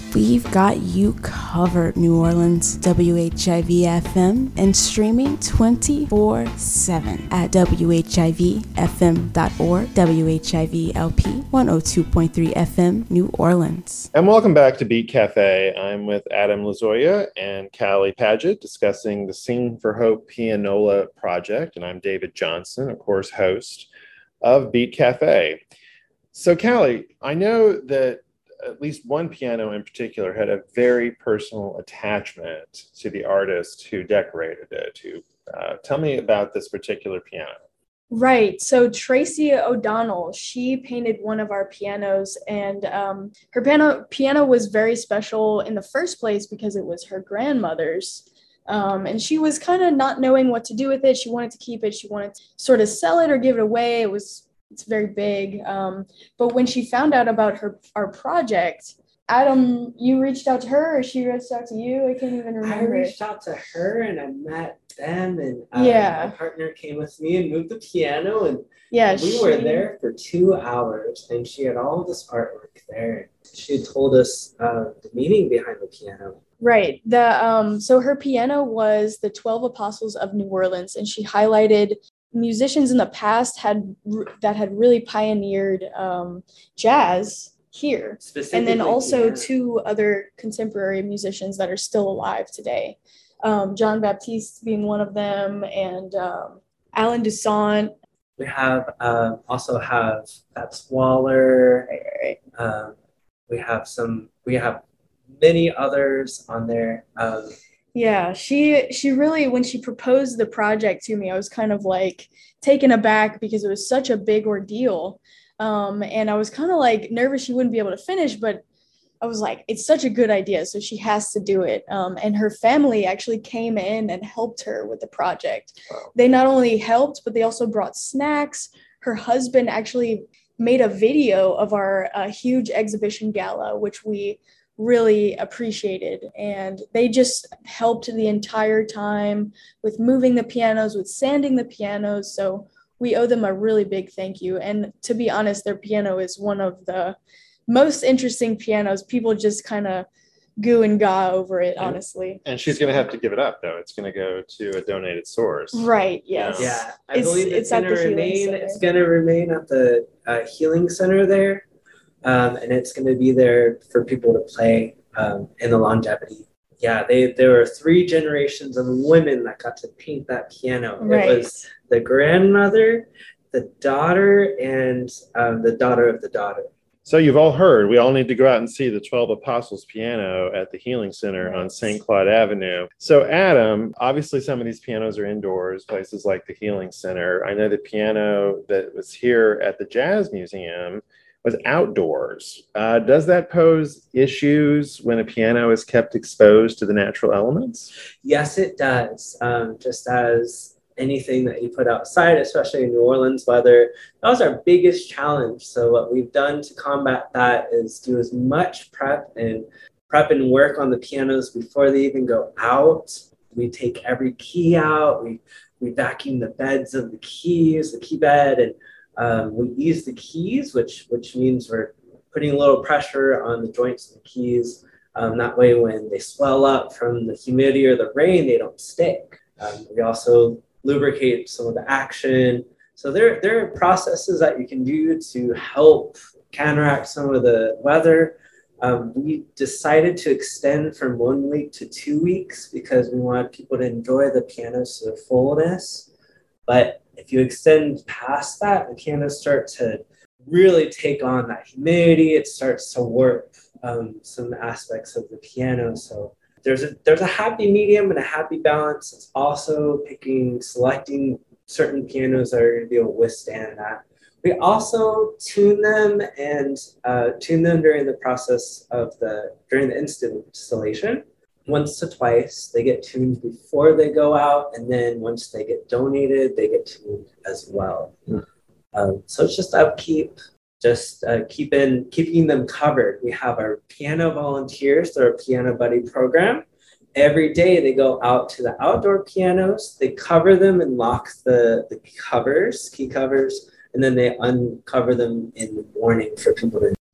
We've got you covered, New Orleans, W H I V F M, and streaming twenty-four seven at W H I V F M dot org, W H I V L P one oh two point three F M, New Orleans. And welcome back to Beat Cafe. I'm with Adam Lazoya and Callie Paget discussing the Sing for Hope Pianola project, and I'm David Johnson, of course, host of Beat Cafe. So, Callie, I know that at least one piano in particular had a very personal attachment to the artist who decorated it. Who, uh, tell me about this particular piano. Right. So Tracy O'Donnell, she painted one of our pianos, and um, her piano piano was very special in the first place because it was her grandmother's. Um, and she was kind of not knowing what to do with it. She wanted to keep it. She wanted to sort of sell it or give it away. It was It's very big. Um, but when she found out about her our project, Adam, you reached out to her, or she reached out to you? I can't even remember. I reached out to her and I met them, and um, yeah. my partner came with me and moved the piano, and yeah, we she... were there for two hours, and she had all of this artwork there. She had told us uh, the meaning behind the piano. Right. The um. So her piano was the twelve Apostles of New Orleans, and she highlighted musicians in the past had that had really pioneered um, jazz here, and then also piano. Two other contemporary musicians that are still alive today, um, John Baptiste being one of them, and um, Alan Toussaint. We have uh, also have Fats Waller. Right, right, right. Um, we have some. We have many others on there. Um, Yeah, she she really, when she proposed the project to me, I was kind of like taken aback because it was such a big ordeal. Um, and I was kind of like nervous she wouldn't be able to finish, but I was like, it's such a good idea, so she has to do it. Um, and her family actually came in and helped her with the project. Wow. They not only helped, but they also brought snacks. Her husband actually made a video of our uh, huge exhibition gala, which we really appreciated, and they just helped the entire time with moving the pianos, with sanding the pianos. So we owe them a really big thank you. And to be honest, their piano is one of the most interesting pianos. People just kind of goo and gaw over it, honestly. And she's going to have to give it up, though. It's going to go to a donated source. Right, yes. Yeah, I it's, believe it's, it's going to remain. It's going to remain at the uh, Healing Center there. Um, and it's going to be there for people to play um, in the longevity. Yeah, they there were three generations of women that got to paint that piano. Right. It was the grandmother, the daughter, and um, the daughter of the daughter. So you've all heard, we all need to go out and see the twelve Apostles piano at the Healing Center on Saint Claude Avenue. So Adam, obviously some of these pianos are indoors, places like the Healing Center. I know the piano that was here at the Jazz Museum was outdoors. Uh, does that pose issues when a piano is kept exposed to the natural elements? Yes, it does. Um, just as anything that you put outside, especially in New Orleans weather, that was our biggest challenge. So what we've done to combat that is do as much prep and prep and work on the pianos before they even go out. We take every key out. We we vacuum the beds of the keys, the key bed, and Um, we ease the keys, which which means we're putting a little pressure on the joints of the keys. Um, that way, when they swell up from the humidity or the rain, they don't stick. Um, we also lubricate some of the action. So there, there are processes that you can do to help counteract some of the weather. Um, we decided to extend from one week to two weeks because we wanted people to enjoy the pianos to their fullness. But if you extend past that, the pianos start to really take on that humidity. It starts to warp um, some aspects of the piano. So there's a there's a happy medium and a happy balance. It's also picking, selecting certain pianos that are going to be able to withstand that. We also tune them and uh, tune them during the process of the during the installation. Once to twice. They get tuned before they go out, and then once they get donated, they get tuned as well. Mm. Um, so it's just upkeep, just uh, keeping keeping them covered. We have our piano volunteers through our Piano Buddy program. Every day they go out to the outdoor pianos, they cover them and lock the, the covers, key covers, and then they uncover them in the morning for people to.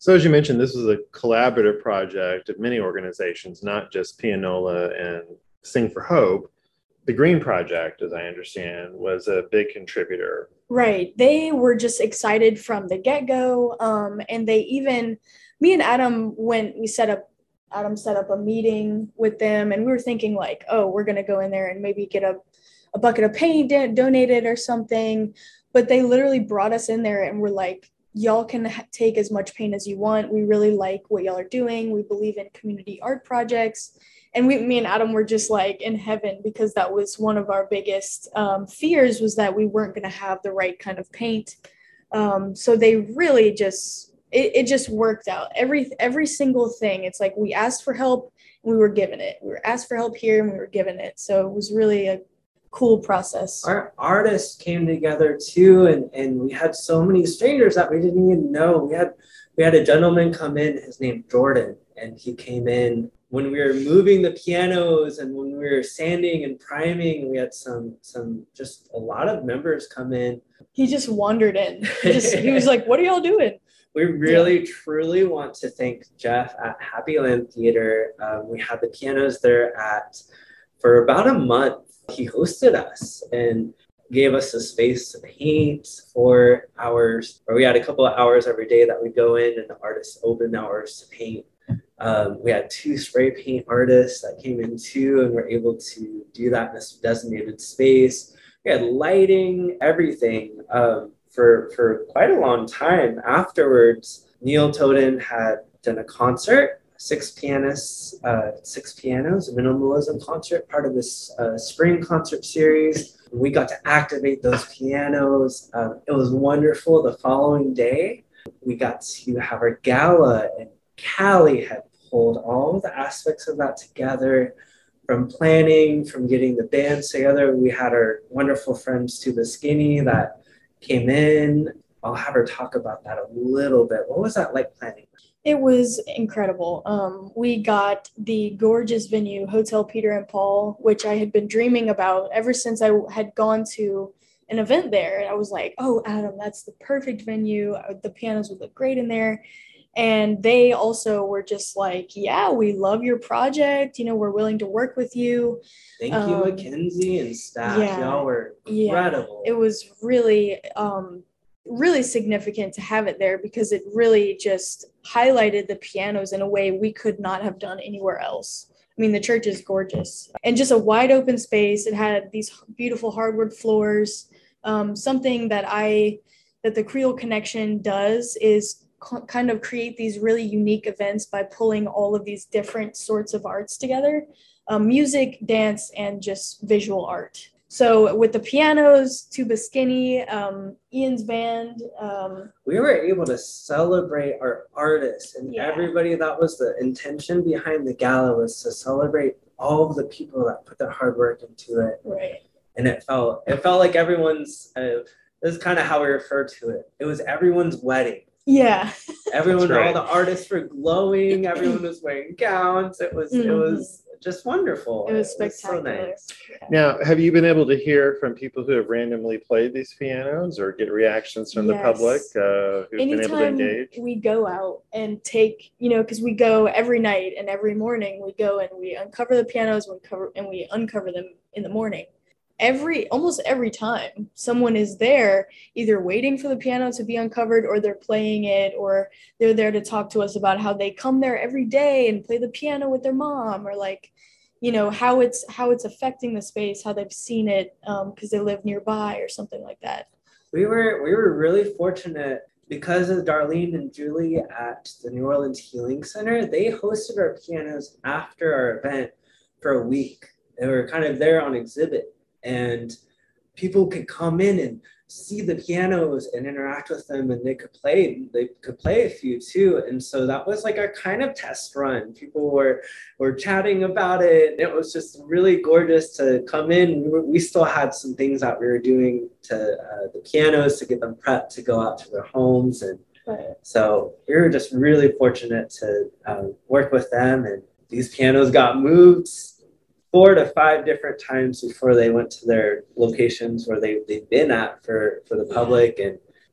So as you mentioned, this was a collaborative project of many organizations, not just Pianola and Sing for Hope. The Green Project, as I understand, was a big contributor. Right. They were just excited from the get-go. Um, and they even, me and Adam went, we set up, Adam set up a meeting with them, and we were thinking like, oh, we're going to go in there and maybe get a, a bucket of paint do- donated or something. But they literally brought us in there and were like, y'all can ha- take as much paint as you want. We really like what y'all are doing. We believe in community art projects. And we, me and Adam were just like in heaven, because that was one of our biggest um, fears, was that we weren't going to have the right kind of paint. Um, so they really just, it, it just worked out. Every, every single thing. It's like we asked for help and we were given it. We were asked for help here and we were given it. So it was really a cool process. Our artists came together too, and, and we had so many strangers that we didn't even know. We had we had a gentleman come in, his name Jordan, and he came in when we were moving the pianos and when we were sanding and priming. We had some some just a lot of members come in. He just wandered in. He, just, he was like, "What are y'all doing?" We really, yeah. truly want to thank Jeff at Happy Land Theater. Um, we had the pianos there at for about a month. He hosted us and gave us a space to paint for hours, or we had a couple of hours every day that we go in, and the artists open hours to paint. Um, we had two spray paint artists that came in too, and were able to do that in this designated space. We had lighting, everything um, for, for quite a long time. Afterwards, Neil Toden had done a concert. Six pianists, uh, six pianos, a minimalism concert, part of this uh, spring concert series. We got to activate those pianos. Um, it was wonderful. The following day, we got to have our gala, and Callie had pulled all the aspects of that together, from planning, from getting the bands together. We had our wonderful friends Tuba Skinny that came in. I'll have her talk about that a little bit. What was that like planning? It was incredible. Um, we got the gorgeous venue, Hotel Peter and Paul, which I had been dreaming about ever since I had gone to an event there. And I was like, oh, Adam, that's the perfect venue. The pianos would look great in there. And they also were just like, yeah, we love your project. You know, we're willing to work with you. Thank um, you, Mackenzie and staff. Yeah, Y'all were incredible. Yeah, it was really... Um, really significant to have it there, because it really just highlighted the pianos in a way we could not have done anywhere else. I mean, the church is gorgeous and just a wide open space. It had these beautiful hardwood floors. Um, something that I, that the Creole Connection does is co- kind of create these really unique events by pulling all of these different sorts of arts together, um, music, dance, and just visual art. So with the pianos, Tuba Skinny, um, Ian's band. Um, we were able to celebrate our artists and yeah. everybody. That was the intention behind the gala, was to celebrate all of the people that put their hard work into it. Right. And it felt, it felt like everyone's, uh, this is kind of how we refer to it. It was everyone's wedding. Yeah. Everyone, right. all the artists were glowing. Everyone was wearing gowns. It was, mm-hmm. it was just wonderful. It was spectacular. It was so nice. Now, have you been able to hear from people who have randomly played these pianos, or get reactions from yes. the public uh, who've Anytime been able to engage? We go out and take, you know, because we go every night and every morning we go and we uncover the pianos and we cover and we uncover them in the morning. Every almost every time someone is there, either waiting for the piano to be uncovered, or they're playing it, or they're there to talk to us about how they come there every day and play the piano with their mom, or like, you know, how it's how it's affecting the space, how they've seen it because um, they live nearby or something like that. We were we were really fortunate because of Darlene and Julie at the New Orleans Healing Center. They hosted our pianos after our event for a week. They were kind of there on exhibit, and people could come in and see the pianos and interact with them, and they could play they could play a few too. And so that was like our kind of test run. People were were chatting about it. It was just really gorgeous to come in. We, were, we still had some things that we were doing to uh, the pianos to get them prepped to go out to their homes, and right. so we were just really fortunate to uh, work with them. And these pianos got moved four to five different times before they went to their locations where they, they've been at for, for the public. And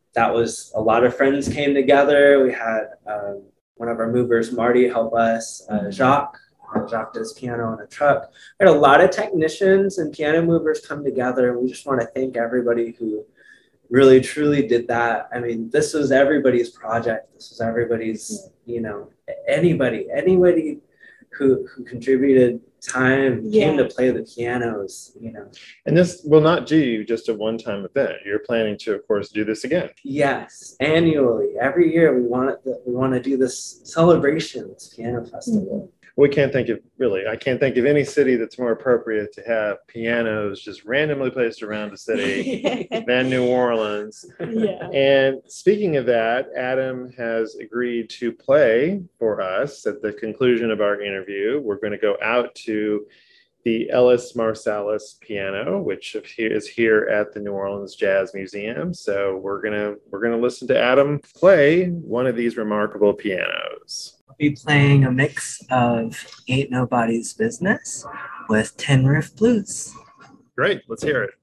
that was a lot of friends came together. We had um, one of our movers, Marty, help us, uh, Jacques. Jacques does piano on a truck. We had a lot of technicians and piano movers come together. We just want to thank everybody who really, truly did that. I mean, this was everybody's project. This was everybody's, you know, anybody, anybody who who contributed time, Yeah. came to play the pianos, you know. And this will not be just a one-time event. You're planning to, of course, do this again. Yes, annually, every year we want it, we want to do this celebration, this piano festival. We can't think of, really, I can't think of any city that's more appropriate to have pianos just randomly placed around the city than New Orleans. Yeah. And speaking of that, Adam has agreed to play for us at the conclusion of our interview. We're going to go out to the Ellis Marsalis piano, which is here at the New Orleans Jazz Museum. So we're gonna we're gonna listen to Adam play one of these remarkable pianos. I'll be playing a mix of Ain't Nobody's Business with Tin Roof Blues. Great, let's hear it.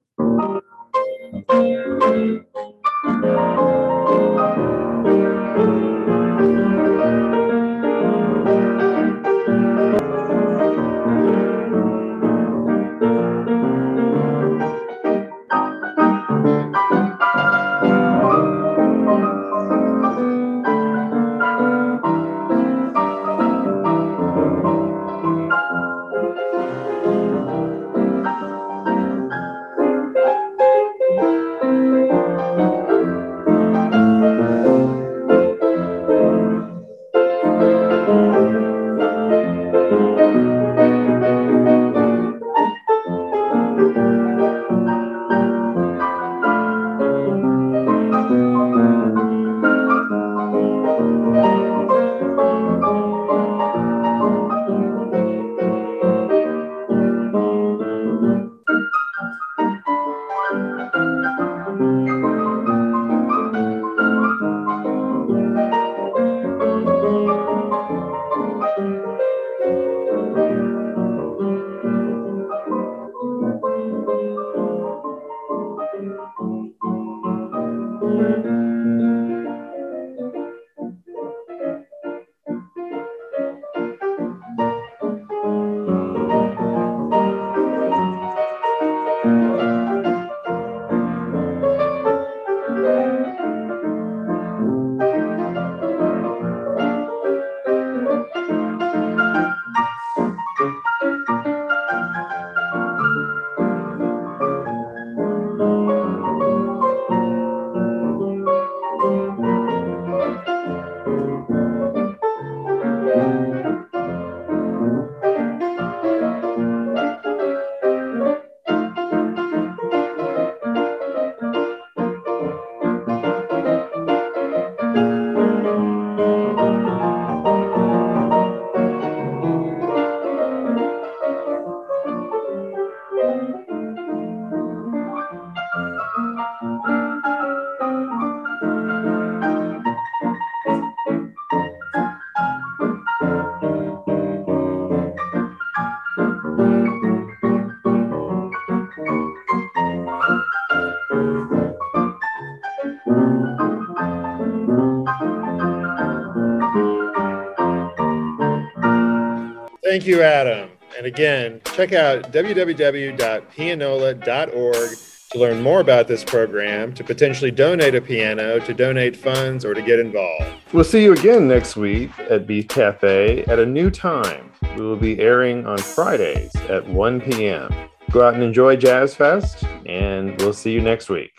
Thank you, Adam. And again, check out w w w dot pianola dot org to learn more about this program, to potentially donate a piano, to donate funds, or to get involved. We'll see you again next week at Beef Cafe at a new time. We will be airing on Fridays at one p.m. Go out and enjoy Jazz Fest, and we'll see you next week.